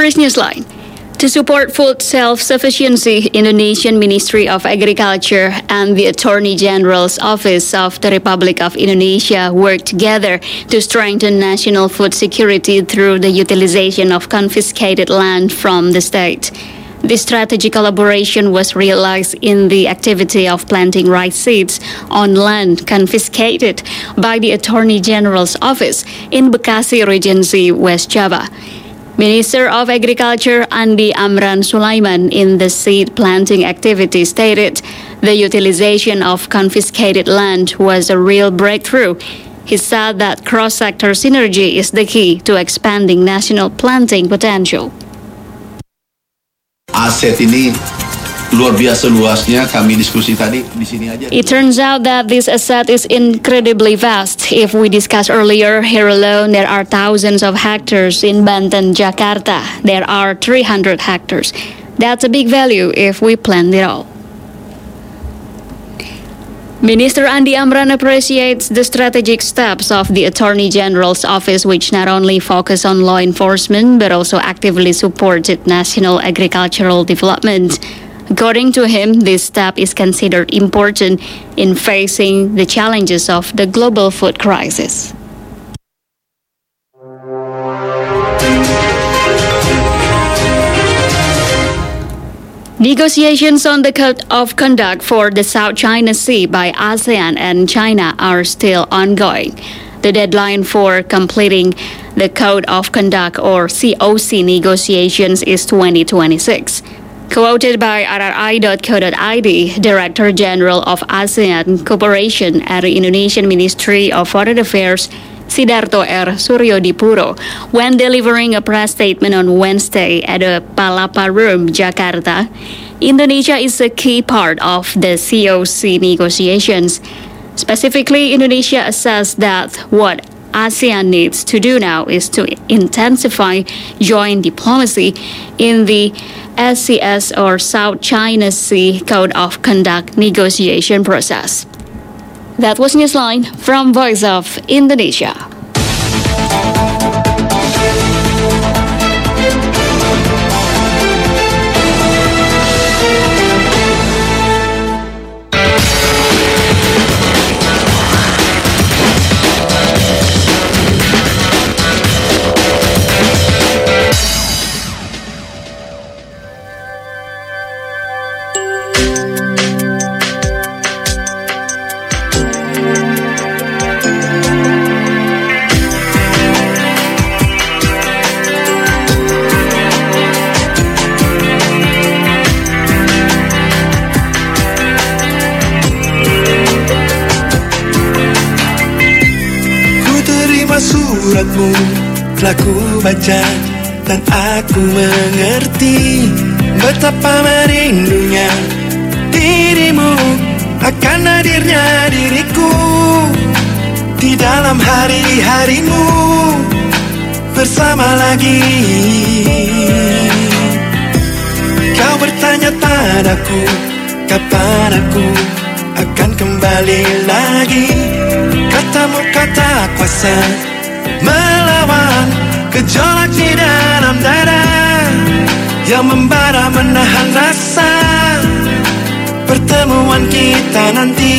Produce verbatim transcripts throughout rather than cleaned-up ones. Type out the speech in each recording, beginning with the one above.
First Newsline. To support food self-sufficiency, Indonesian Ministry of Agriculture and the Attorney General's Office of the Republic of Indonesia work together to strengthen national food security through the utilization of confiscated land from the state. This strategic collaboration was realized in the activity of planting rice seeds on land confiscated by the Attorney General's Office in Bekasi Regency, West Java. Minister of Agriculture Andi Amran Sulaiman in the seed planting activity stated the utilization of confiscated land was a real breakthrough. He said that cross-sector synergy is the key to expanding national planting potential. Aset ini luar biasa luasnya, kami diskusi tadi di sini aja. It turns out that this asset is incredibly vast. If we discussed earlier, here alone there are thousands of hectares. In Banten, Jakarta, there are three hundred hectares. That's a big value if we plant it all. Minister Andi Amran appreciates the strategic steps of the Attorney General's Office, which not only focus on law enforcement but also actively supported national agricultural development. According to him, this step is considered important in facing the challenges of the global food crisis. Negotiations on the Code of Conduct for the South China Sea by ASEAN and China are still ongoing. The deadline for completing the Code of Conduct or C O C negotiations is twenty twenty-six. Quoted by R R I dot co dot I D, Director General of ASEAN Cooperation at the Indonesian Ministry of Foreign Affairs, Sidarto R. Suryodipuro, when delivering a press statement on Wednesday at the Palapa Room, Jakarta, Indonesia is a key part of the C O C negotiations. Specifically, Indonesia assessed that what ASEAN needs to do now is to intensify joint diplomacy in the S C S or South China Sea Code of Conduct negotiation process. That was Newsline from Voice of Indonesia. Suratmu telah ku baca dan aku mengerti betapa merindunya dirimu akan hadirnya diriku di dalam hari-harimu bersama lagi. Kau bertanya padaku kapan aku akan kembali lagi. Katamu kata kuasa melawan gejolak di dalam dada yang membara menahan rasa pertemuan kita nanti.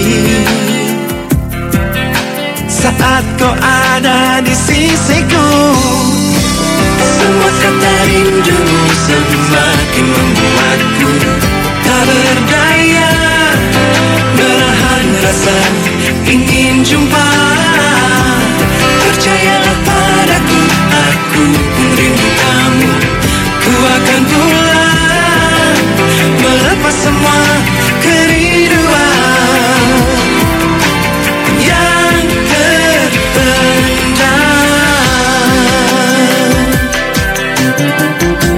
Saat kau ada di sisiku, semua kata rindumu semakin membuatku tak berdaya menahan rasa ingin jumpa. Percayalah padaku, aku pun rindu kamu. Ku akan pulang melepas semua kerinduan yang terpendam.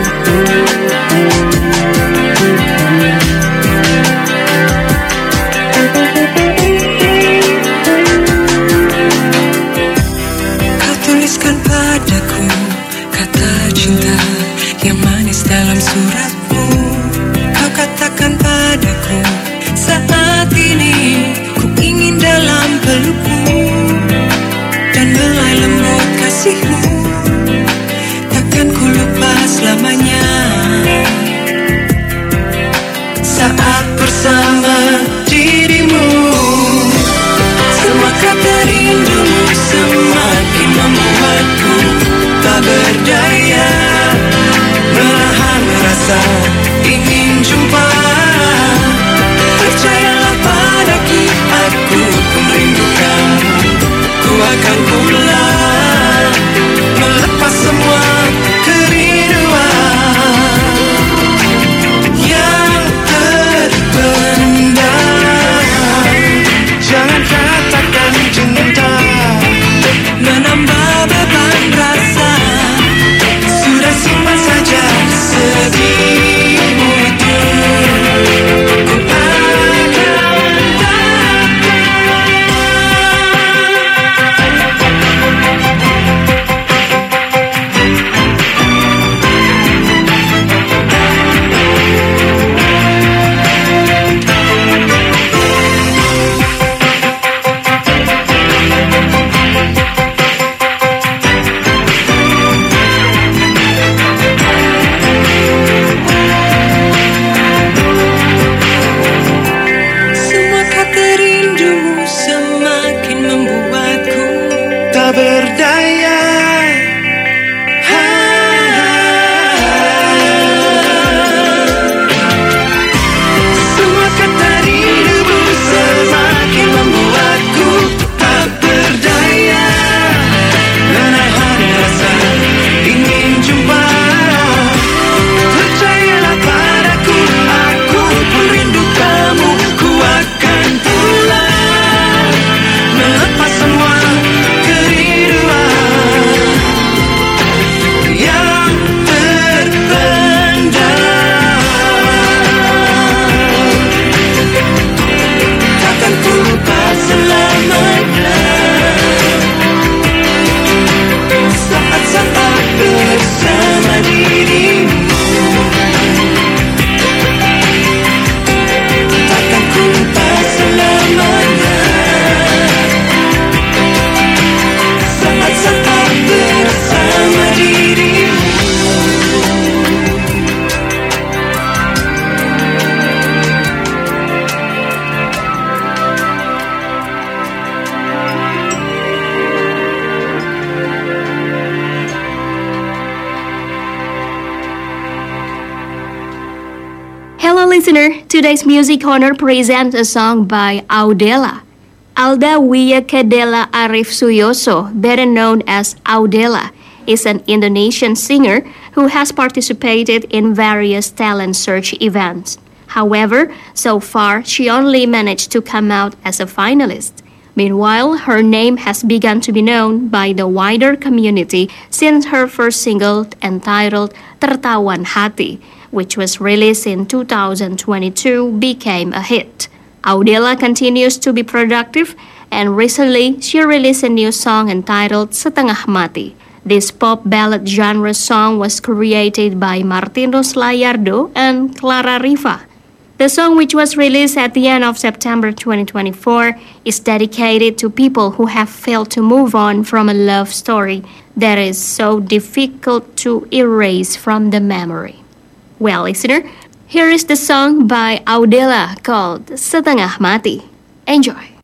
Well, listener, today's Music Corner presents a song by Audela. Alda Wiyakedela Arif Suyoso, better known as Audela, is an Indonesian singer who has participated in various talent search events. However, so far, she only managed to come out as a finalist. Meanwhile, her name has begun to be known by the wider community since her first single entitled Tertawan Hati, which was released in two thousand twenty-two, became a hit. Audela continues to be productive, and recently she released a new song entitled Setengah Mati. This pop ballad genre song was created by Martinus Layardo and Clara Riva. The song, which was released at the end of September twenty twenty-four, is dedicated to people who have failed to move on from a love story that is so difficult to erase from the memory. Well, listener, here is the song by Audela called Setengah Mati. Enjoy!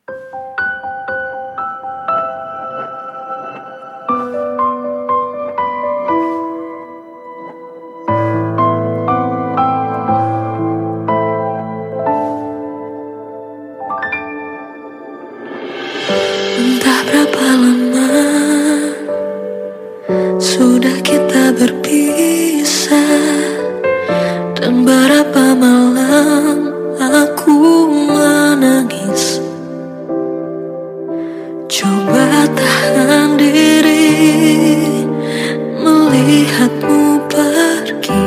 Entah berapa lama sudah kita berpisah, dan berapa malam aku menangis. Coba tahan diri melihatmu pergi,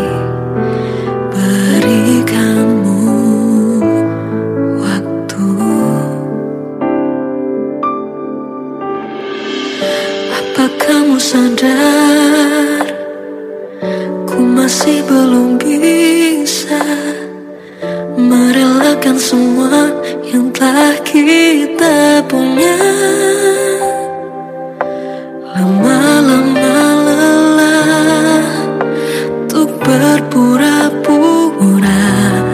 berikanmu waktu. Apa kamu sadar ku masih belum bisa merelakan semua yang telah kita punya. Lama-lama lelah untuk berpura-pura,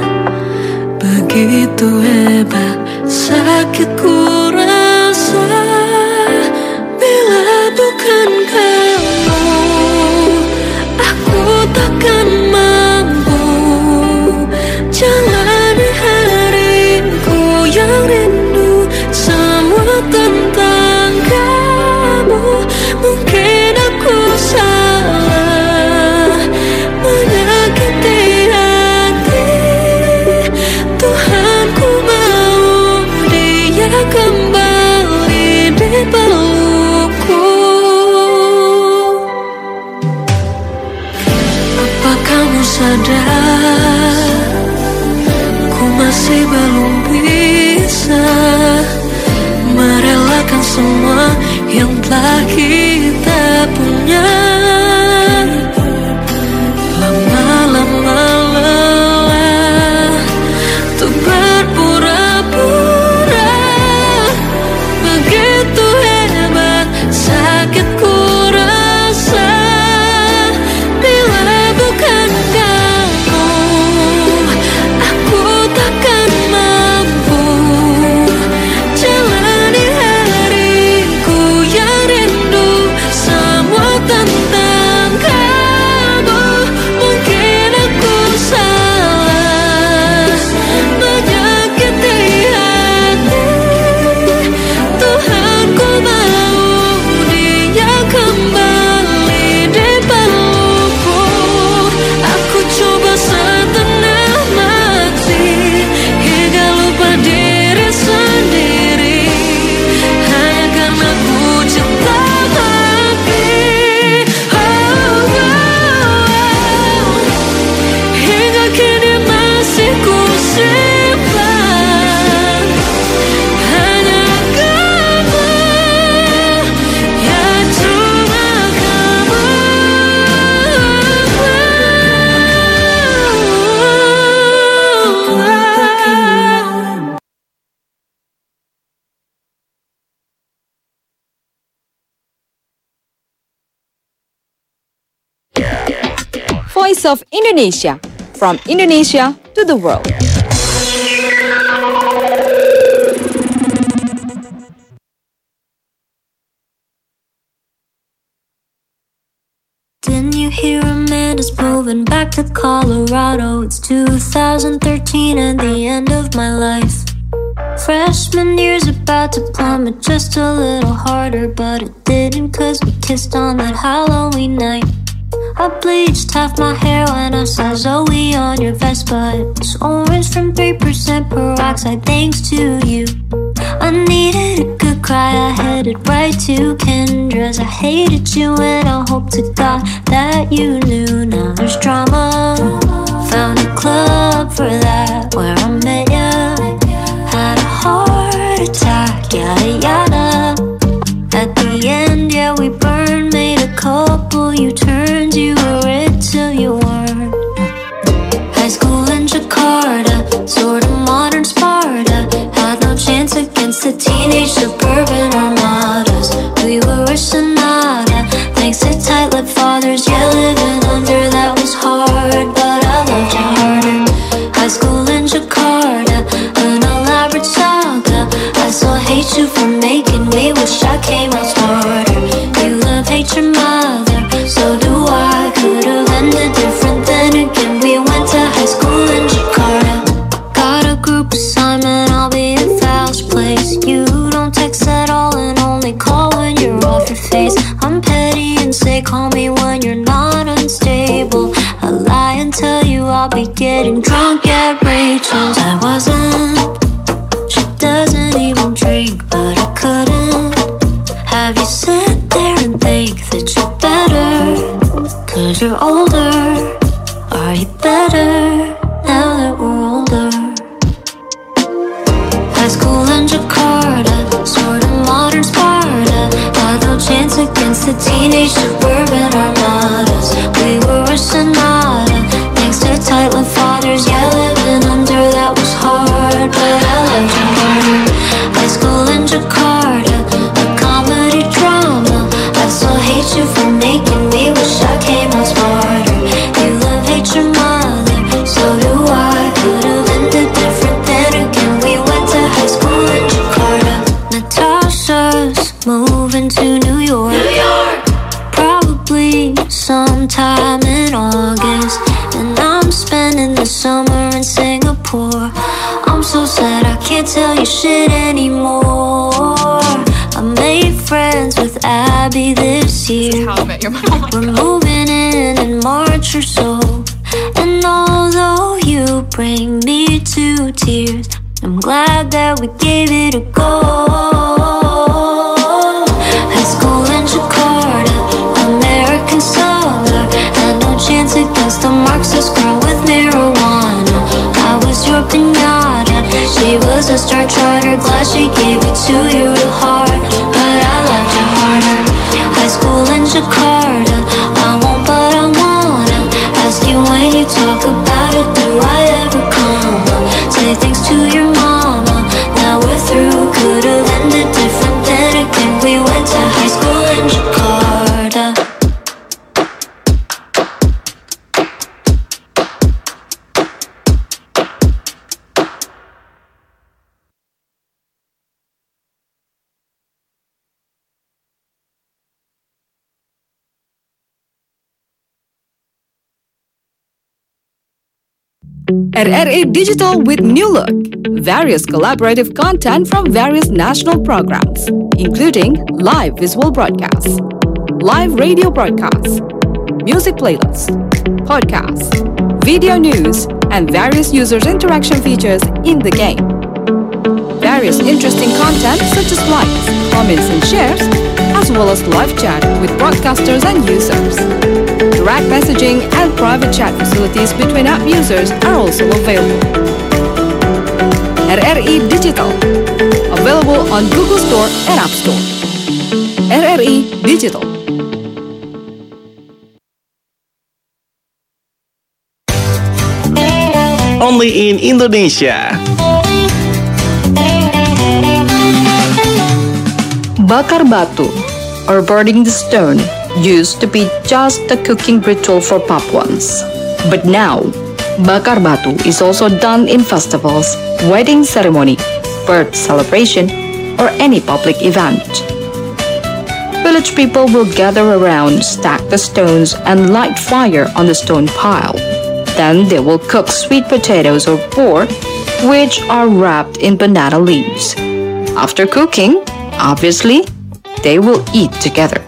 begitu hebat sakitku rasa bila bukan kamu, aku takkan mampu jalani hariku yang rindu semua tentang kamu. Mungkin aku salah menyakiti hati, Tuhan ku mau dia kembali di pelukku. Apa kamu sadar ku masih belum bisa merelakan semua yang telah kita punya. Lama-lama lelah untuk berpura-pura, begitu hebat sakitku rasa bila bukan kamu, aku takkan mampu jalani hariku yang rindu semua tentang kamu. Mungkin aku salah menyakiti hati, Tuhan ku mau dia kembali di pelukku. Aku coba setengah mati hingga lupa diri sendiri, hanya karena ku cinta mati. Oh, oh, oh. Hingga kini masih ku simpan hanya kamu, ya cuma kamu. Voice of Indonesia, from Indonesia to the world. Then you hear Amanda's moving back to Colorado. It's two thousand thirteen and the end of my life. Freshman year's about to plummet just a little harder, but it didn't, cause we kissed on that Halloween night. I bleached half my hair when I saw Zoe on your Vespa. It was orange from three percent peroxide, thanks to you. I needed a good cry, I headed right to Kendra's. I hated you and I hope to God that you knew. Now there's drama, found a club for that, where I met ya. Had a heart attack, yada yada. At the end, yeah, we burned, made a couple U-turns. You were it till you weren't. High school in Jakarta, sort of modern Sparta. Had no chance against the teenage suburban armadas. We were a sonata, thanks to tight-lipped fathers. Yeah, living under that was hard, but I loved you harder. High school in Jakarta, an elaborate saga. I still hate you for making me wish I came out smarter. You love, hate your mother, so do I. Could've ended different, then again we went to high school in Jakarta. Got a group assignment, I'll be at Val's place. You don't text at all and only call when you're off your face. I'm petty and say call me when you're not unstable. I lie and tell you I'll be getting drunk at Rachel's. I wasn't, she doesn't even drink, but I couldn't have you sit there and think that you're better, cause you're older. Are you better now that we're older? High school in Jakarta, sort of modern Sparta. Had no chance against the teenage suburban armadas. We were a sonata, thanks to tight-lipped fathers. Yeah, living under that was hard, but I loved you harder. High school in Jakarta, a comedy drama. I still hate you for making me wish I came out smarter. You love, hate your mother, so do I. Could've ended different, then again we went to high school in Jakarta. Natasha's moving to New York, New York. Probably sometime in August. And I'm spending the summer in Singapore. I'm so sad I can't tell you shit anymore. I made friends with Abby this year. How I Met Your Mother. We're moving in in March or so. And although you bring me to tears, I'm glad that we gave it a go. High school in Jakarta, American saga. Had no chance against a Marxist girl with marijuana. I was your pinata, she was a star charter. Glad she gave it to you real hard, but I loved you harder. High school in Jakarta, I won't but I wanna ask you when you talk about it, do I ever come? Say thanks to your mama, now we're through. Could've ended different, then again we went to high school in Jakarta. R R A Digital with new look. Various collaborative content from various national programs, including live visual broadcasts, live radio broadcasts, music playlists, podcasts, video news, and various users' interaction features in the game. Various interesting content such as likes, comments, and shares, as well as live chat with broadcasters and users. Direct messaging and private chat facilities between app users are also available. R R E Digital, available on Google Store and App Store. R R E Digital. Only in Indonesia. Bakar batu, or burning the stone, used to be just a cooking ritual for Papuans. But now, bakar batu is also done in festivals, wedding ceremony, birth celebration, or any public event. Village people will gather around, stack the stones, and light fire on the stone pile. Then they will cook sweet potatoes or pork, which are wrapped in banana leaves. After cooking, obviously, they will eat together.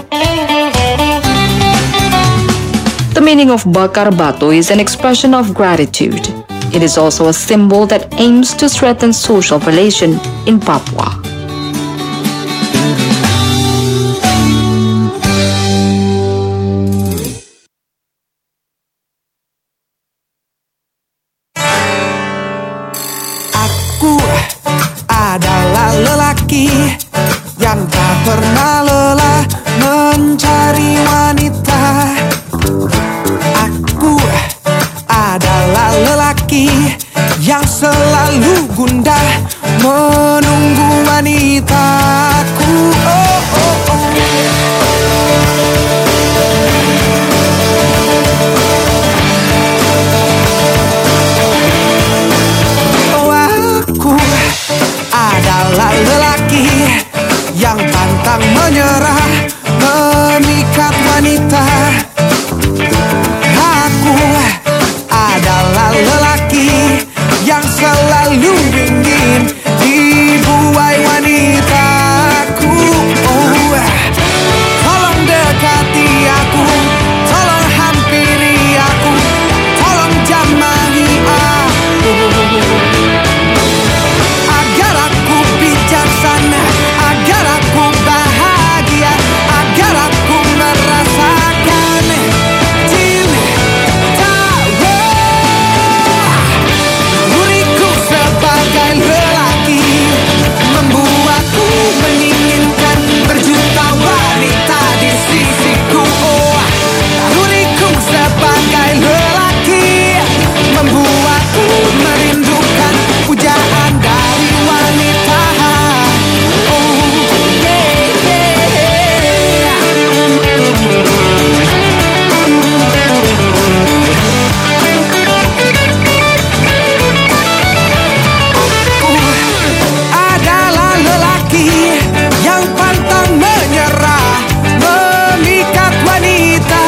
The meaning of Bakar Batu is an expression of gratitude. It is also a symbol that aims to strengthen social relation in Papua. Aku adalah lelaki yang tak pernah lelah mencari wanita. Aku adalah lelaki yang selalu gundah menunggu wanitaku. Oh, oh, oh. Oh, aku adalah lelaki yang pantang menyerah memikat wanita. Aku adalah lelaki yang selalu ingin dibuai wanitaku. Oh, tolong dekati aku, tolong hampiri aku, tolong jamahi aku, agar aku bijaksana, agar aku bahagia, agar aku merasakan cinta. Diriku sebagai lelaki membuatku menginginkan berjuta wanita di sisiku. Oh, diriku sebagai lelaki membuatku merindukan pujaan dari wanita. Oh, yeah, yeah. Adalah lelaki yang pantang menyerah memikat wanita.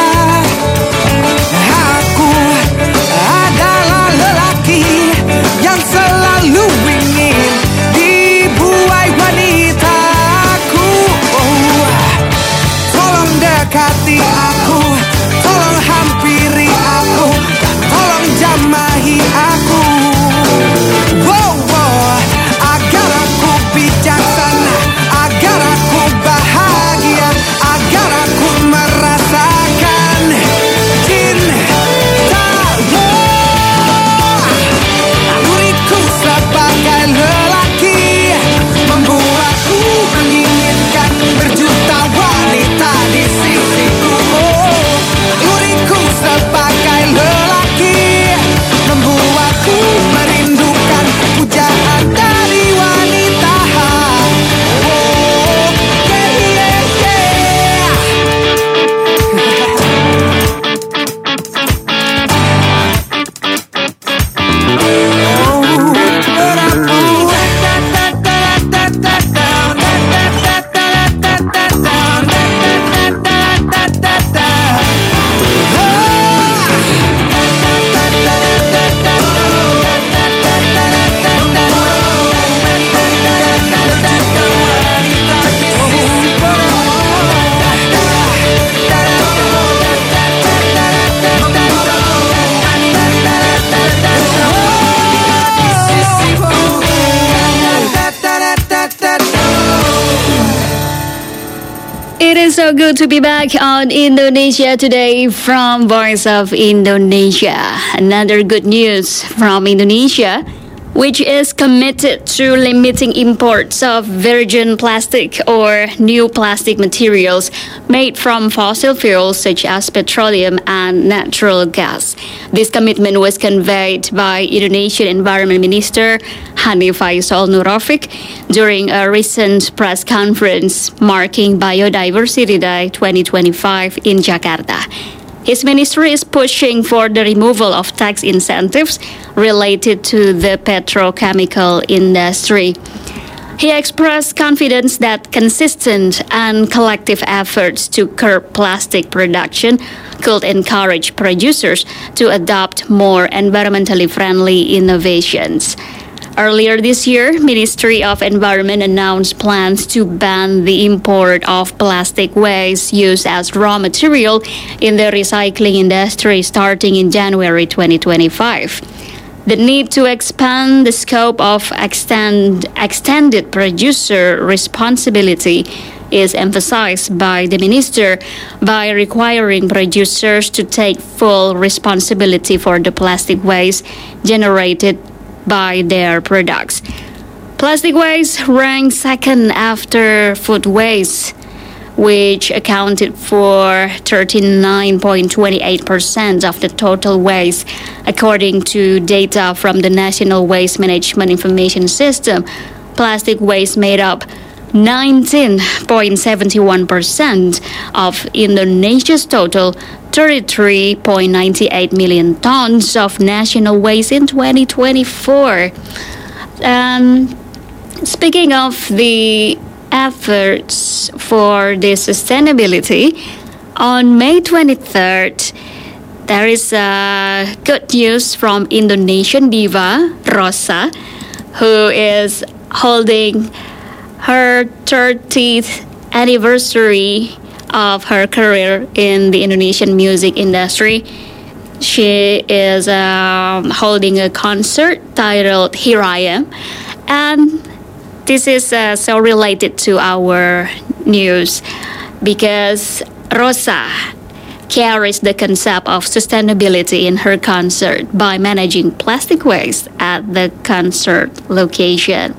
Aku adalah lelaki yang selalu ingin dibuai wanitaku. Oh, tolong dekati aku, tolong hampiri aku, tolong jamahi aku. Wow, wow, agar aku bijaksana, agar aku bahagia, agar aku merasakan cinta. Diriku sebagai lelaki membuatku menginginkan berjuta wanita di sisiku. Oh, diriku sebagai lelaki membuatku merindukan pujaan dari wanita. Oh, yeah, yeah, yeah. It is so good to be back on Indonesia Today from Voice of Indonesia. Another good news from Indonesia, which is committed to limiting imports of virgin plastic or new plastic materials made from fossil fuels such as petroleum and natural gas. This commitment was conveyed by Indonesian Environment Minister Hanif Faisal Nurofik during a recent press conference marking Biodiversity Day twenty twenty-five in Jakarta. His ministry is pushing for the removal of tax incentives related to the petrochemical industry. He expressed confidence that consistent and collective efforts to curb plastic production could encourage producers to adopt more environmentally friendly innovations. Earlier this year, Ministry of Environment announced plans to ban the import of plastic waste used as raw material in the recycling industry starting in January twenty twenty-five. The need to expand the scope of extend, extended producer responsibility is emphasized by the minister by requiring producers to take full responsibility for the plastic waste generated by their products. Plastic waste ranked second after food waste, which accounted for thirty-nine point two eight percent of the total waste, according to data from the National Waste Management Information System. Plastic waste made up nineteen point seven one percent of Indonesia's total thirty-three point nine eight million tons of national waste in twenty twenty-four. And speaking of the efforts for the sustainability, on May twenty-third, there is uh, good news from Indonesian diva Rosa, who is holding her thirtieth anniversary of her career in the Indonesian music industry. She is um, holding a concert titled Here I Am, and this is uh, so related to our news because Rosa carries the concept of sustainability in her concert by managing plastic waste at the concert location.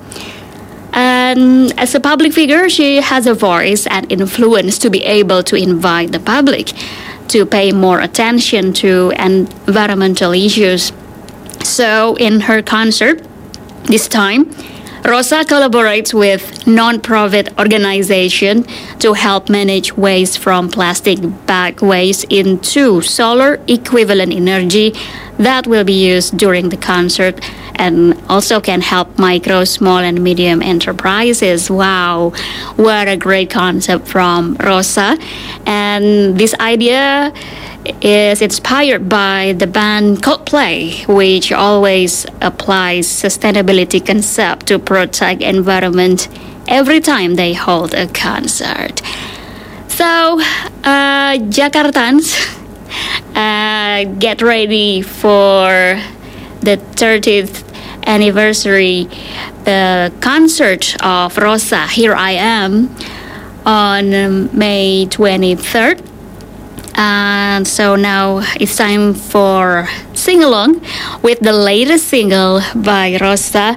And as a public figure, she has a voice and influence to be able to invite the public to pay more attention to environmental issues. So in her concert this time, Rosa collaborates with non-profit organization to help manage waste from plastic bag waste into solar equivalent energy that will be used during the concert and also can help micro, small, and medium enterprises. Wow, what a great concept from Rosa. And this idea is inspired by the band Coldplay, which always applies sustainability concept to protect environment every time they hold a concert. So, uh, Jakartans, uh, get ready for the thirtieth anniversary the concert of Rosa, Here I Am, on May twenty-third. And so now it's time for sing-along with the latest single by Rosa.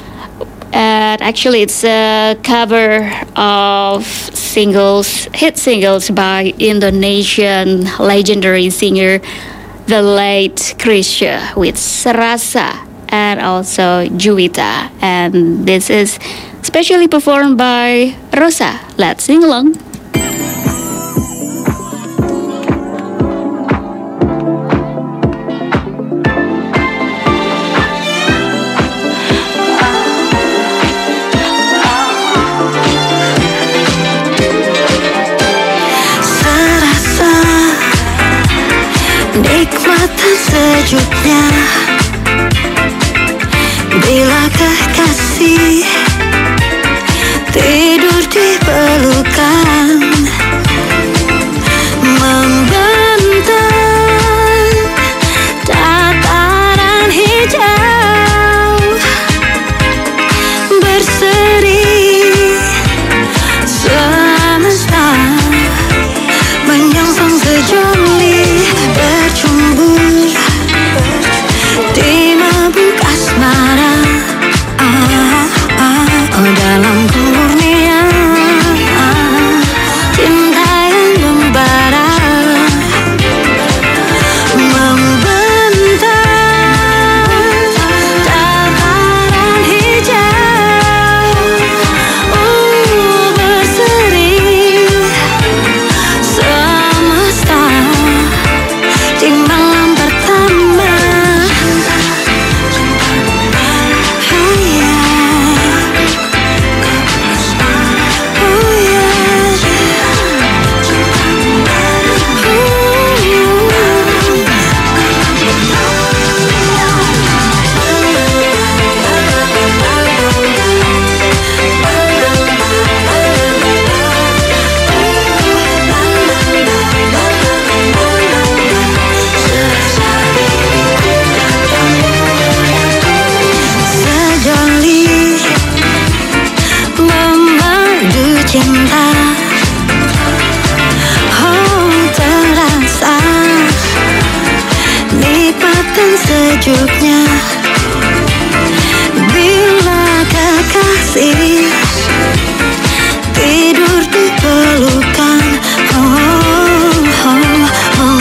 And actually it's a cover of singles, hit singles by Indonesian legendary singer, the late Chrisye, with Serasa and also Juwita. And this is specially performed by Rosa. Let's sing along. Nikmatan sejuknya bila kekasih tidur di pelukan. sejuknya bila kekasih tidur di pelukan. Oh, oh, oh,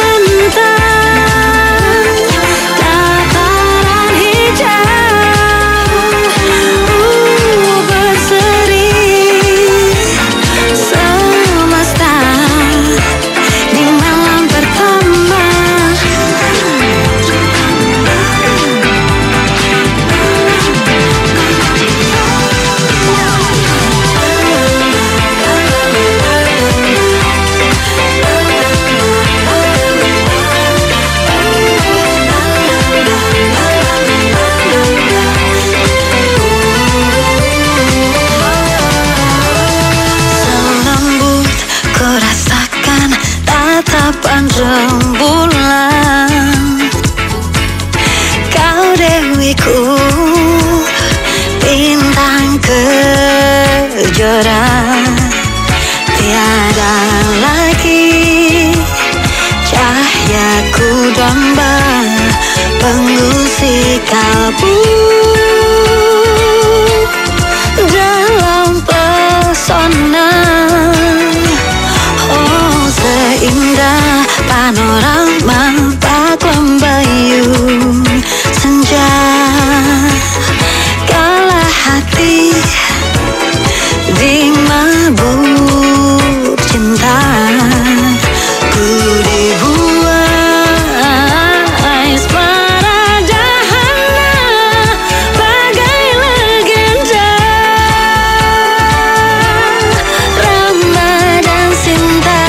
bentang dataran hijau, uh, berseri semesta di malam pertama. Selembut ku rasakan tatapan rembulan. Kau dewiku, bintang kejora. Tiada lagi cahayaku domba pengusik kalbu dalam pesona. Oh, seindah panorama Pak Lembayung senja. Kala hati di mabuk cinta, ku dibuai asmara dahana bagai legenda. Rama dan Sinta,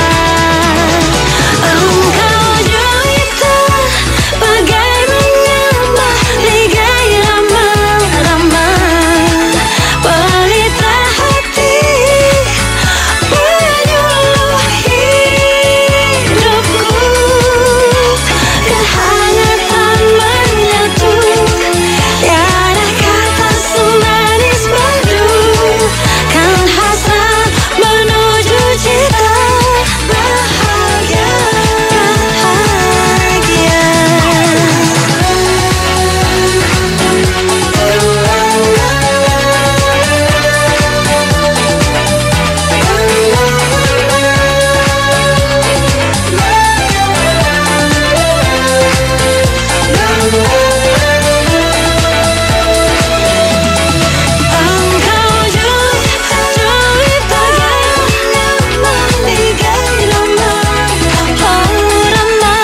engkau jelita bagai menyembah ligai rama-rama. Pelita hati menyuluh hidupku, kehangatan menyatu. Tiada kata semanis madu, kan hasrat menuju cita bahagia, bahagia. Engkau jelita, jelita menyembah ligai rama. Oh, rama,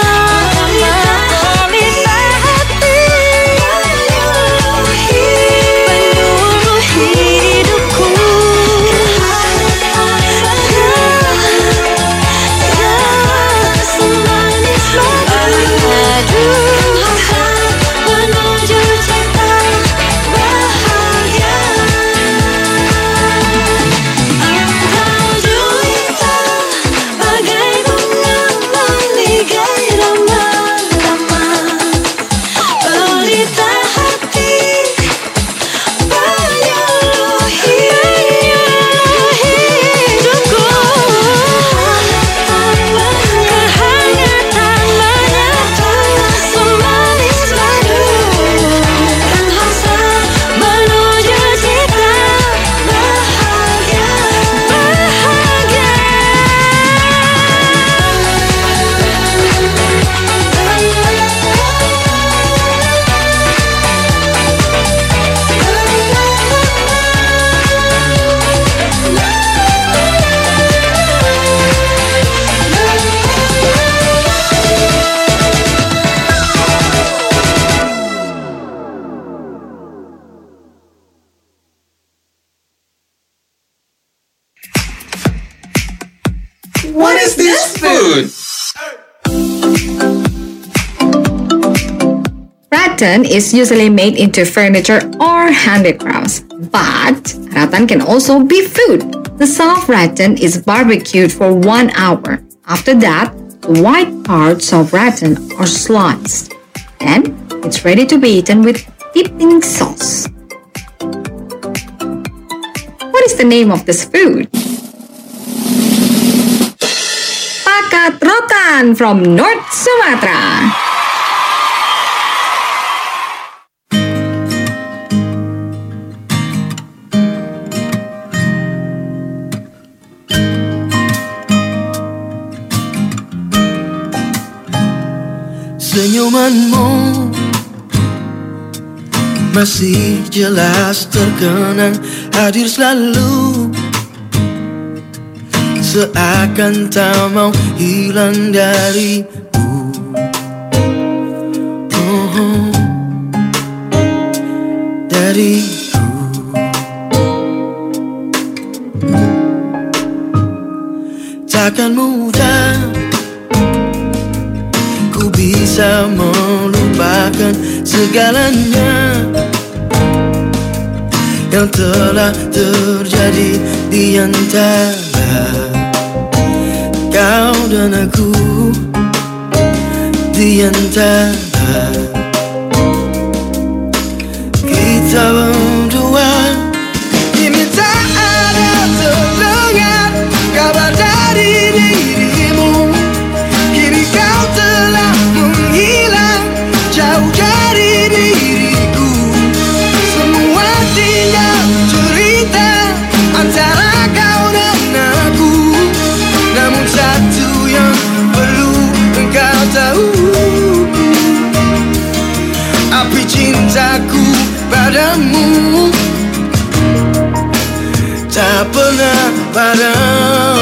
pelita hati penyuluh hidupku, kehangatan semanis madu, menuju cita bahagia. Engkau jelita bagai menyembah ligai rama-rama. Pelita hati penyuluh hidupku, kehangatan menyatu semanis madu, kan hasrat menuju cita bahagia, bahagia. What is this food? Rattan is usually made into furniture or handicrafts, but rattan can also be food. The soft rattan is barbecued for one hour. After that, the white parts of rattan are sliced. Then, it's ready to be eaten with dipping sauce. What is the name of this food? Pakat rotan from North Sumatra. senyumanmu masih jelas terkenang, hadir selalu, seakan tak mau hilang dariku. Oh, dariku. Takkan mudah ku bisa melupakan segalanya yang telah terjadi di antara kau dan aku, di antara kita berdua. Kini tak ada terdengar kabar dari dirimu, kini kau telah menghilang jauh dari diriku. Semua tinggal cerita antara kau dan aku, namun satu yang perlu engkau tahu, api cintaku padamu tak pernah padam,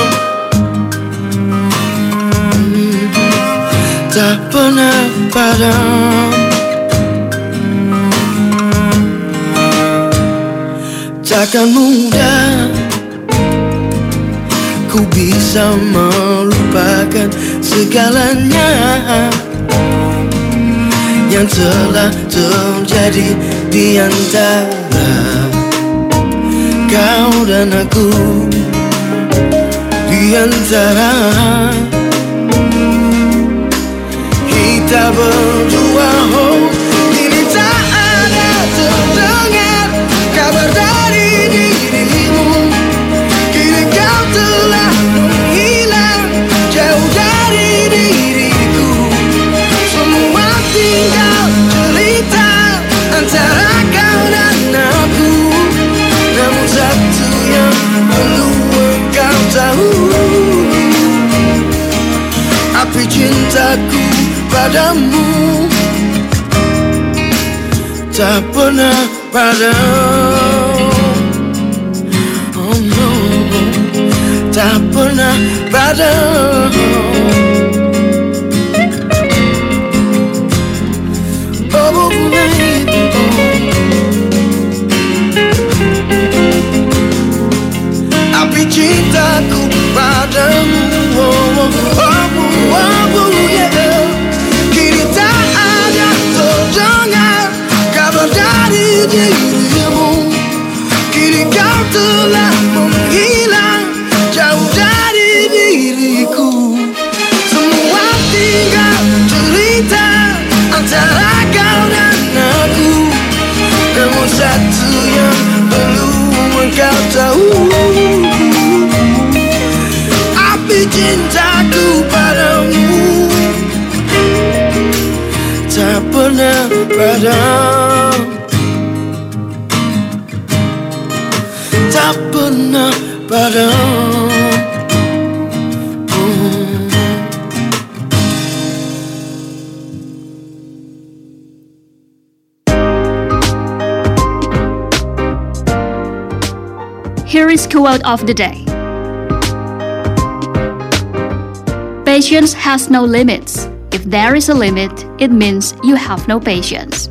tak pernah padam. Takkan mudah ku bisa melupakan segalanya yang telah terjadi di antara kau dan aku, di antara kita berdua. Oh, kini tak ada terdengar kabar dari dirimu, kini kau telah menghilang jauh dari diriku. Semua tinggal cerita antara kau dan aku, namun satu yang perlu engkau tahu, api cintaku padamu tak pernah padam. Oh no, tak pernah padam. Oh baby, api cintaku padamu. Oh, oh, oh, oh, oh, yeah. Kini tak ada terdengar kabar dari dirimu, kini kau telah menghilang jauh dari diriku. Semua tinggal cerita antara kau dan aku, namun satu yang perlu engkau tahu, api cintaku padamu tak pernah padam, tak pernah padam. Here is quote of the day. Patience has no limits. If there is a limit, it means you have no patience.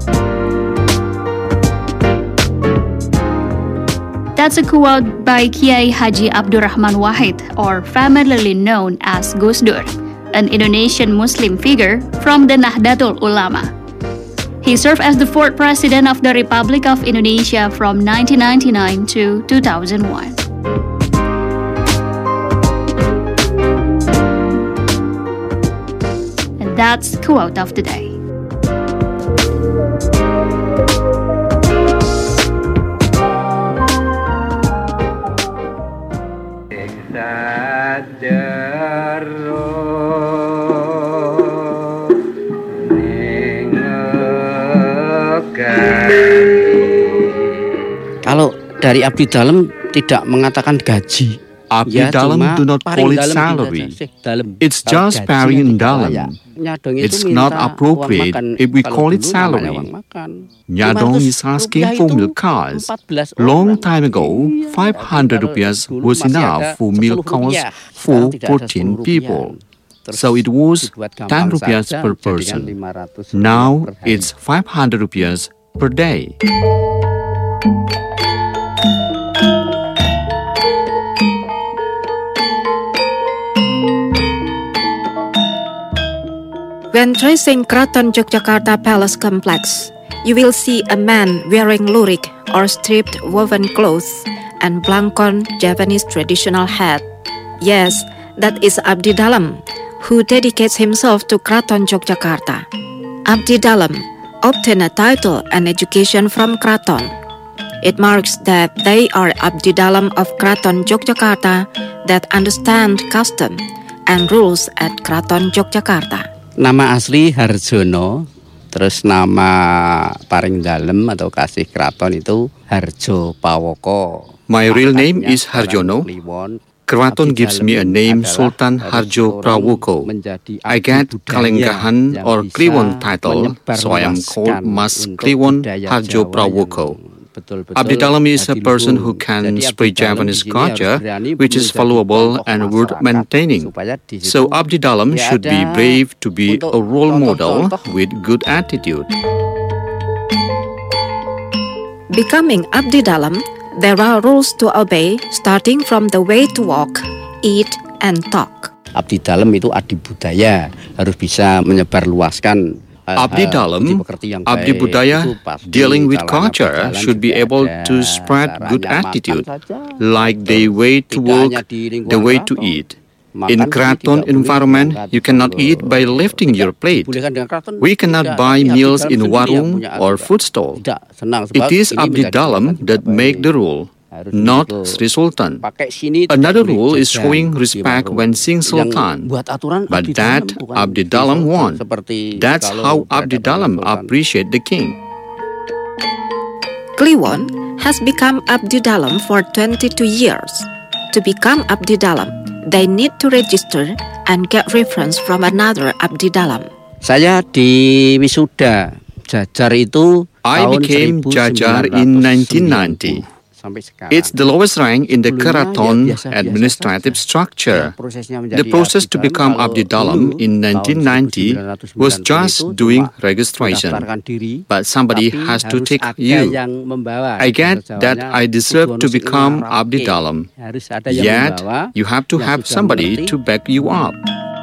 That's a quote by Kiai Haji Abdurrahman Wahid, or familiarly known as Gus Dur, an Indonesian Muslim figure from the Nahdlatul Ulama. He served as the fourth president of the Republic of Indonesia from nineteen ninety-nine to two thousand one. And that's quote of the day. Kalau dari abdi dalam tidak mengatakan gaji, Abdi Dalam do not call it salary. It's just parian dalam. It's not appropriate if we call it salary. Nyadong is asking for milk cows. Long time ago, five hundred rupiahs was enough for milk cows for fourteen people. So it was ten rupiahs per person. Now it's five hundred rupiahs per day. When tracing Kraton Yogyakarta Palace Complex, you will see a man wearing lurik or striped woven clothes and blankon Javanese traditional hat. Yes, that is Abdi Dalam, who dedicates himself to Kraton Yogyakarta. Abdi Dalam obtain a title and education from Kraton. It marks that they are Abdi Dalam of Kraton Yogyakarta that understand custom and rules at Kraton Yogyakarta. Nama asli Harjono, terus nama paring dalem atau kasih kraton itu Harjo Pawoko. My real name is Harjono. Kraton gives me a name Sultan Harjo Prawoko. I get Kalenggahan or Kliwon title, so I am called Mas Kliwon Harjo Prawoko. Abdi Dalam is a person who can spread Javanese culture, which is valuable and worth maintaining. So Abdi Dalam should be brave to be a role model with good attitude. Becoming Abdi Dalam, there are rules to obey, starting from the way to walk, eat, and talk. Abdi Dalam itu adi budaya, harus bisa menyebarluaskan. Abdi Dalam, Abdi Budaya, dealing with culture, should be able to spread good attitude, like the way to walk, the way to eat. In Kraton environment, you cannot eat by lifting your plate. We cannot buy meals in warung or food stall. It is Abdi Dalam that make the rule, not Sri Sultan. Another rule is showing respect when seeing Sultan, but that Abdi Dalam won. That's how Abdi Dalam appreciate the king. Kliwon has become Abdi Dalam for twenty-two years. To become Abdi Dalam, they need to register and get reference from another Abdi Dalam. Saya di wisuda Jajar itu I became Jajar in nineteen ninety. It's the lowest rank in the Kraton administrative structure. The process to become Abdi Dalam in nineteen ninety was just doing registration. But somebody has to take you. I get that I deserve to become Abdi Dalam. Yet, you have to have somebody to back you up.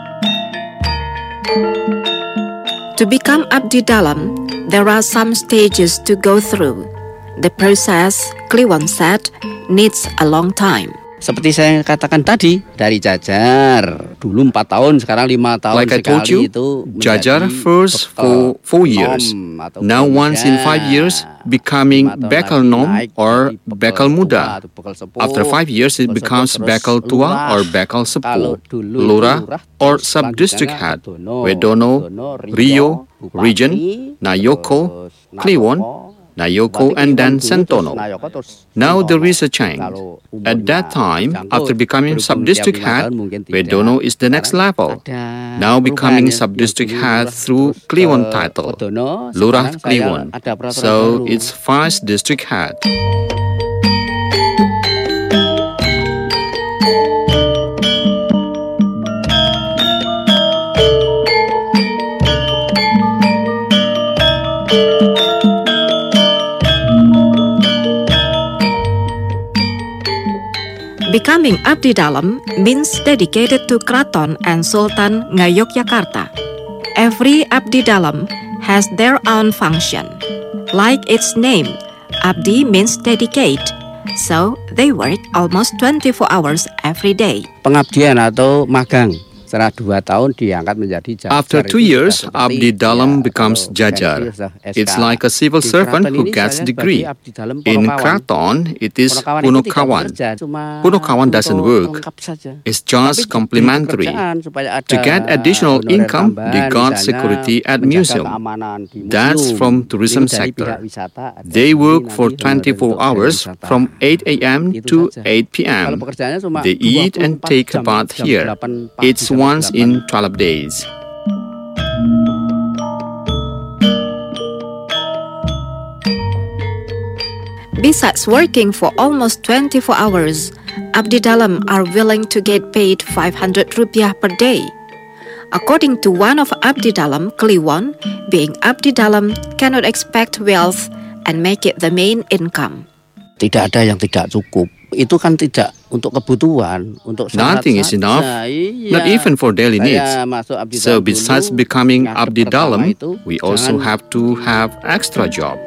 To become Abdi Dalam, there are some stages to go through. The process, Kliwon said, needs a long time. Seperti saya katakan tadi, dari Jajar dulu empat tahun, sekarang lima tahun like I told you, Jajar first for four years. Now once in five years, becoming Bekal Nom or Bekal Muda. After five years, it becomes Bekal Tua or Bekal Sepuh, Lurah or Sub-District Head, Wedono, Rio, Region, Nayoko, Kliwon, Nayoko, and then Sentono. Now there is a change. At that time, after becoming sub-district head, Wedono is the next level. Now becoming sub-district head through Kliwon title, Lurah Kliwon. So it's first district head. Becoming Abdi Dalam means dedicated to Kraton and Sultan Ngayogyakarta. Every Abdi Dalam has their own function. Like its name, Abdi means dedicate. So they work almost twenty-four hours every day. Pengabdian atau magang. Setelah dua tahun diangkat menjadi jajar. After two years, Abdi Dalam becomes jajar. It's like a civil servant who gets degree. In Kraton, it is Punokawan. Punokawan doesn't work. It's just complementary. To get additional income, they got security at museum. That's from tourism sector. They work for twenty-four hours from eight a.m. to eight p.m. They eat and take a bath here. It's once in twelve days. Besides working for almost twenty-four hours, Abdi Dalam are willing to get paid five hundred rupiah per day. According to one of Abdi Dalam, Kliwon, being Abdi Dalam cannot expect wealth and make it the main income. Tidak ada yang tidak cukup. Itu kan tidak untuk kebutuhan, untuk syarat Nothing is enough, iya. not even for daily needs. So Dalam besides dulu, becoming ngadep Abdi pertama Dalam, itu, we also jangan- have to have extra job.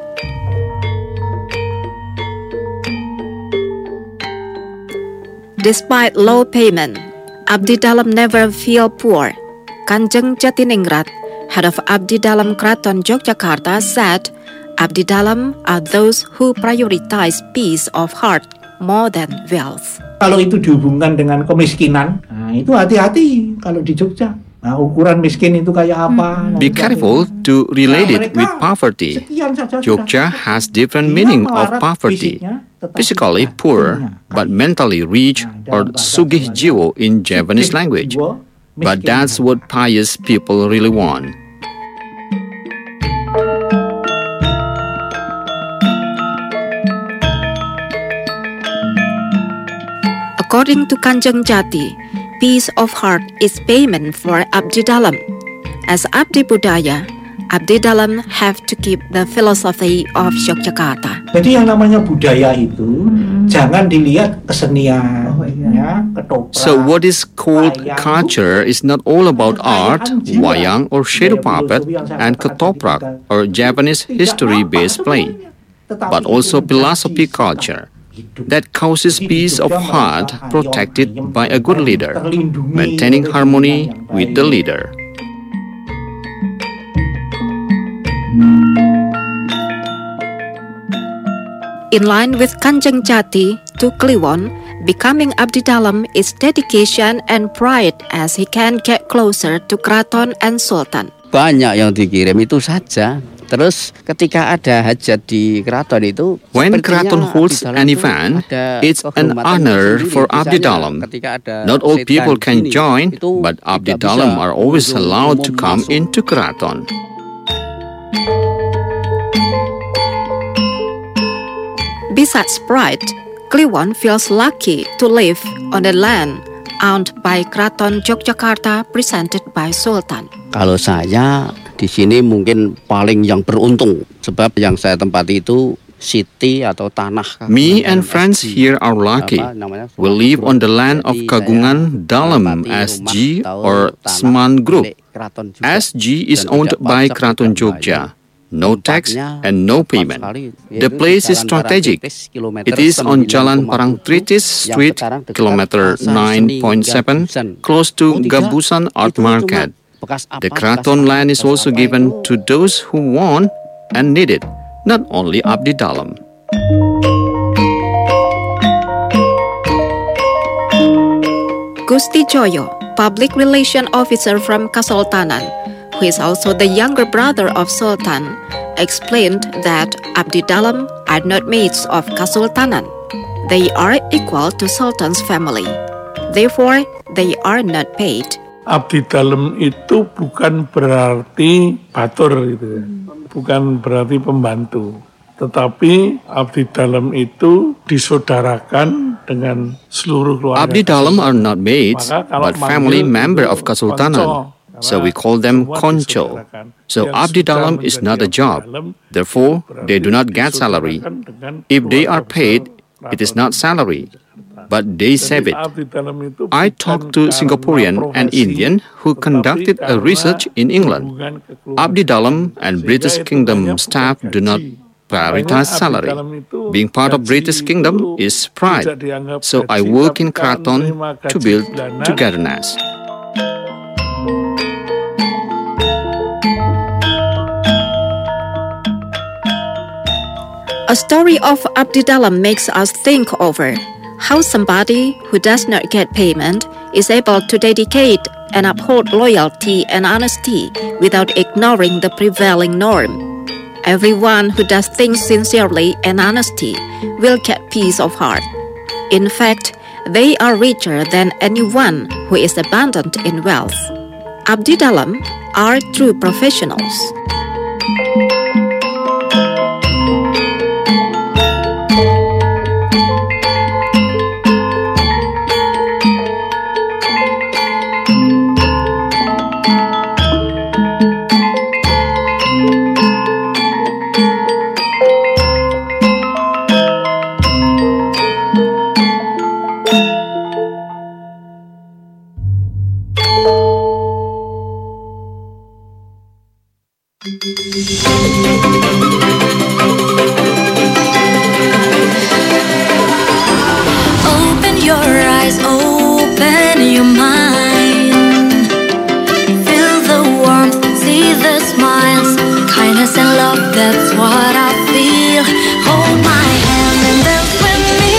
Despite low payment, Abdi Dalam never feel poor. Kanjeng Jatiningrat, head of Abdi Dalam Kraton Yogyakarta, said, Abdi Dalam are those who prioritize peace of heart more than wealth. Kalau itu dihubungkan dengan kemiskinan, nah itu hati-hati kalau di Jogja. Nah, ukuran miskin itu kayak apa? Be careful to relate it with poverty. Jogja has different meaning of poverty. Physically poor, but mentally rich, or sugih jiwo in Javanese language. But that's what pious people really want. According to Kanjeng Jati, peace of heart is payment for Abdi Dalam. As Abdi Budaya, Abdi Dalam have to keep the philosophy of Yogyakarta. Jadi yang namanya budaya itu jangan dilihat kesenian, ya, ketoprak. So what is called culture is not all about art, wayang or shadow puppet, and ketoprak or Japanese history-based play, but also philosophy culture. That causes peace of heart protected by a good leader, maintaining harmony with the leader. In line with Kanjeng Jati to Kliwon, becoming Abdi Dalam is dedication and pride as he can get closer to Kraton and Sultan. Banyak yang dikirim itu saja. Terus ketika ada hajat di keraton itu, When sepertinya Kraton holds Abdi Dalam an itu event, ada it's an kehormatan honor tersendiri. for Abdi Misalnya, Dalam. ketika ada Not all setan people di can sini, join, itu but Abdi tidak Dalam bisa are always untuk allowed to umum come masuk. into Kraton. Besides pride, Kliwon feels lucky to live on the land owned by Kraton Yogyakarta presented by Sultan. Kalau saya di sini mungkin paling yang beruntung, sebab yang saya tempati itu city atau tanah. Me and friends here are lucky. We live on the land of Kagungan Dalam S G or Sman Group. S G is owned by Kraton Jogja. No tax and no payment. The place is strategic. It is on Jalan Parangtritis Street, kilometer nine point seven, close to Gabusan Art Market. The Kraton land is also given to those who want and need it, not only Abdi Dalam. Gusti Joyo, public relation officer from Kasultanan, who is also the younger brother of Sultan, explained that Abdi Dalam are not mates of Kasultanan. They are equal to Sultan's family. Therefore, they are not paid. Abdi Dalam itu bukan berarti batur gitu ya. Bukan berarti pembantu. Tetapi Abdi Dalam itu disaudarakan dengan seluruh keluarga. Abdi Dalam are not mates, Maka kalau but family manggil member itu of Kasultanan. konco. So we call them konco. So Abdi Dalam is not a job. Therefore, they do not get salary. If they are paid, it is not salary, but they save it. I talked to Singaporean and Indian who conducted a research in England. Abdi Dalam and British Kingdom staff do not prioritize salary. Being part of British Kingdom is pride. So I work in Kraton to build togetherness. A story of Abdi Dalam makes us think over how somebody who does not get payment is able to dedicate and uphold loyalty and honesty without ignoring the prevailing norm. Everyone who does things sincerely and honesty will get peace of heart. In fact, they are richer than anyone who is abundant in wealth. Abdi Dalam are true professionals. Open your eyes, open your mind. Feel the warmth, see the smiles, kindness and love, that's what I feel. Hold my hand and dance with me.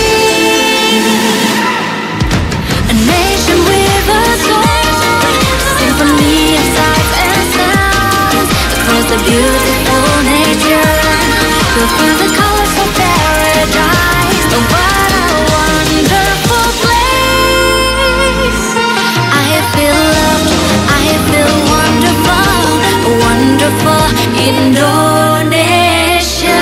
A nation with a soul, symphony of sights and sounds, across the beautiful nature. You'll find the colors of paradise. Oh, what a wonderful place. I feel loved, I feel wonderful, wonderful Indonesia.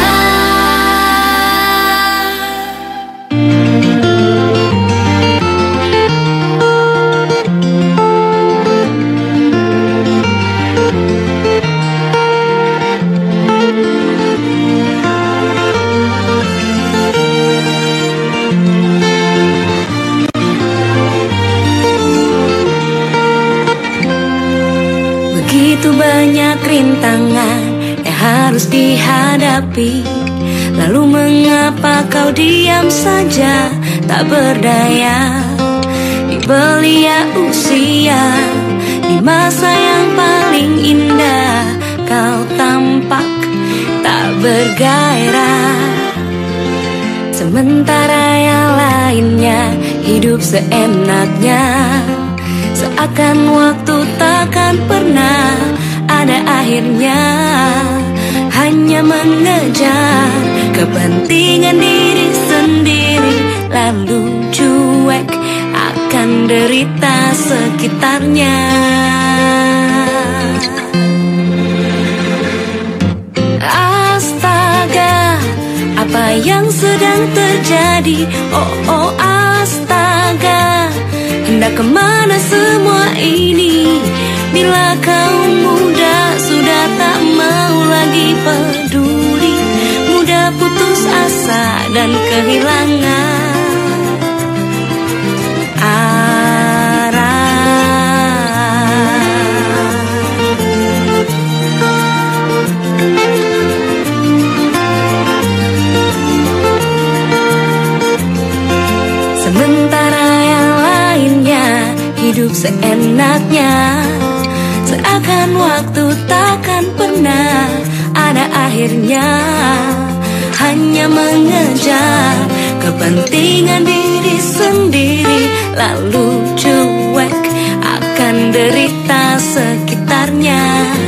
Begitu banyak rintangan yang harus dihadapi. Lalu mengapa kau diam saja, tak berdaya? Di belia usia, di masa yang paling indah, kau tampak tak bergairah. Sementara yang lainnya hidup seenaknya, seakan waktu takkan pernah ada akhirnya. Hanya mengejar kepentingan diri sendiri, lalu cuek akan derita sekitarnya. Astaga, apa yang sedang terjadi? Oh, oh, astaga, hendak kemana semua ini? Bila kaum muda sudah tak mau lagi peduli, mudah putus asa dan kehilangan arah. Sementara yang lainnya hidup seenaknya, seakan waktu takkan pernah ada akhirnya. Hanya mengejar kepentingan diri sendiri, lalu cuek akan derita sekitarnya.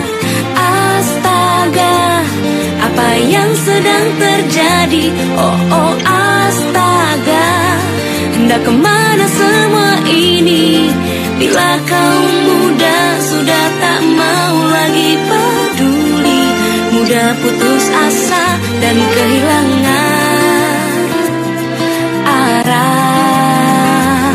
Astaga, apa yang sedang terjadi? Oh, oh, astaga, hendak kemana semua ini? Bila kaum muda sudah tak mau lagi peduli, mudah putus asa dan kehilangan arah.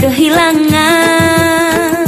kehilangan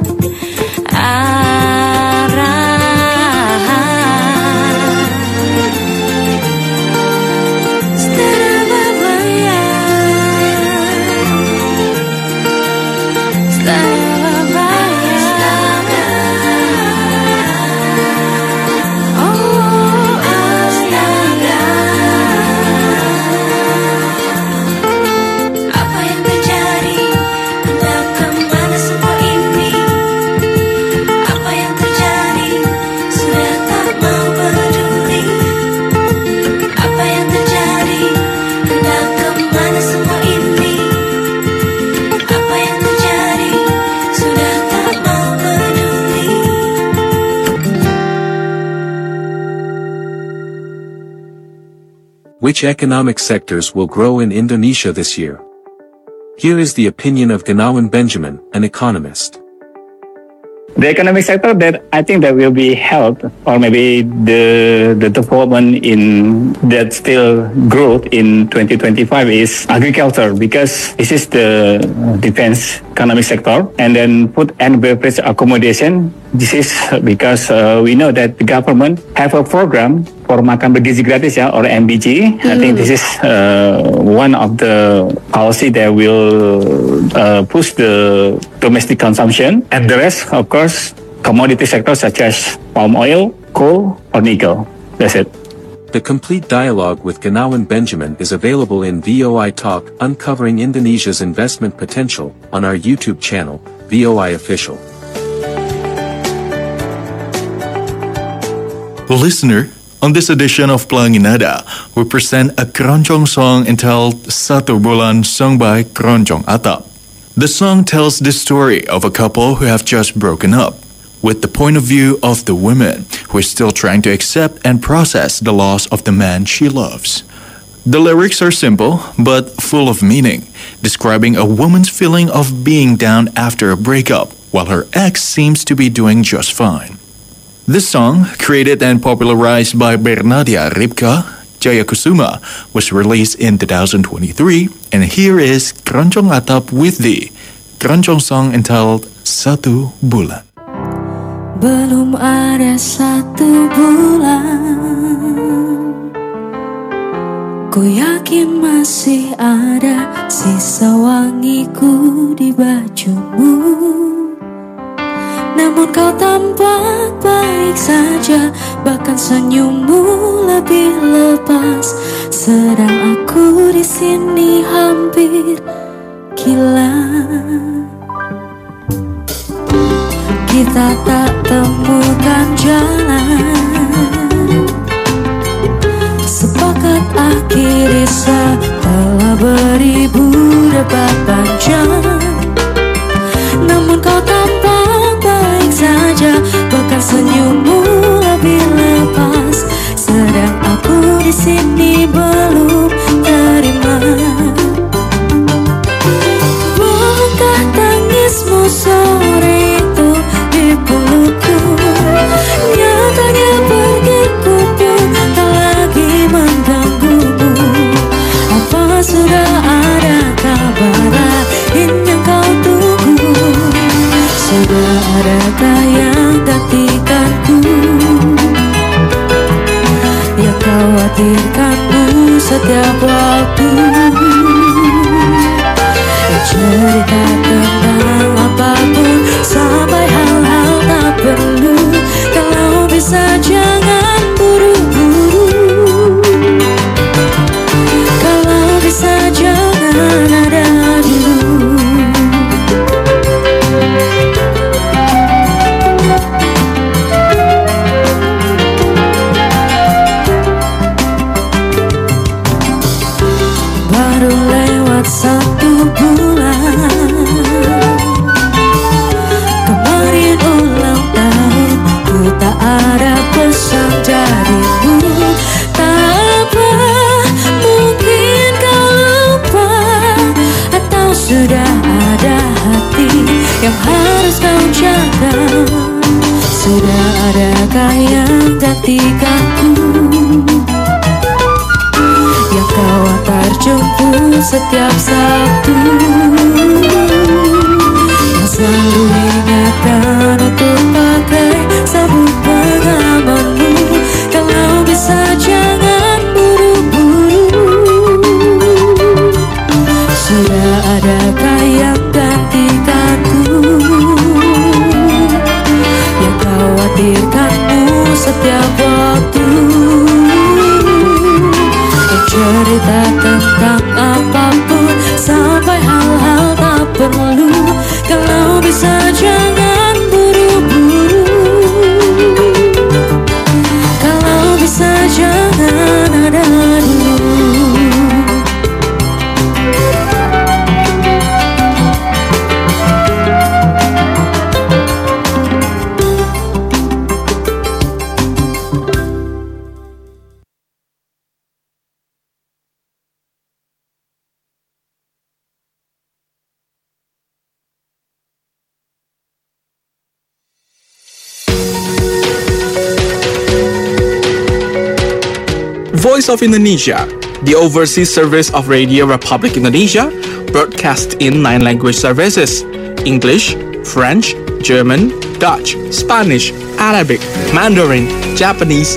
Which economic sectors will grow in Indonesia this year? Here is the opinion of Gunawan Benjamin, an economist. The economic sector that I think that will be helped, or maybe the the development in that still growth in twenty twenty-five is agriculture, because this is the defense economic sector, and then food and beverage accommodation. This is because uh, we know that the government have a program for makan bergizi gratis, ya, or M B G. Mm. I think this is uh, one of the policy that will uh, push the domestic consumption, and the rest, of course, commodity sectors such as palm oil, coal, or nickel. That's it. The complete dialogue with Gunawan Benjamin is available in V O I Talk, Uncovering Indonesia's Investment Potential, on our YouTube channel, V O I Official. Listener, on this edition of Pelangi Nada, we present a keroncong song entitled Satu Bulan, sung by Keroncong Atap. The song tells the story of a couple who have just broken up, with the point of view of the woman who is still trying to accept and process the loss of the man she loves. The lyrics are simple, but full of meaning, describing a woman's feeling of being down after a breakup, while her ex seems to be doing just fine. This song, created and popularized by Bernadia Ripka Jayakusuma, was released in two thousand twenty-three, and here is Keroncong Atap with the keroncong song entitled Satu Bulan. Belum ada satu bulan, ku yakin masih ada sisa wangiku di bajumu. Namun kau tampak baik saja, bahkan senyummu lebih lepas, sedang aku di sini hampir gila. Kita tak temukan jalan, sepakat akhiri setelah beribu debat panjang. Namun kau tampak baik saja, bahkan senyummu lebih lepas, sedang aku di sini belum terima. Bongkar tangismu sore itu di pelukku, nyatanya pergiku pun tak lagi mengganggumu. Apa sudah ada kabar lain yang kau tunggu? Sudah adakah yang gantikanku, yang khawatirkanmu setiap waktu? Cerita tentang apapun, sampai hal-hal tak perlu. Kalau bisa jangan buru-buru, kalau bisa jangan ada dulu. Baru lewat satu bulan, kemarin ulang tahun, ku tak ada pesan darimu. Tak apa, mungkin kau lupa, atau sudah ada hati yang harus kau jaga. Sudah adakah yang gantikanku, yang kau antar jemput setiap Sabtu? Selalu ingatkan untuk pakai sabuk pengamanmu. Kalau bisa jangan buru-buru. Sudah adakah yang gantikanku, yang khawatirkanmu setiap waktu, yang cerita tentang apapun sampai hal-hal tak perlu. Kalau bisa jangan buru-buru. Kalau bisa jangan ada dulu. Voice of Indonesia, the overseas service of Radio Republic Indonesia, broadcast in nine language services: English, French, German, Dutch, Spanish, Arabic, Mandarin, Japanese,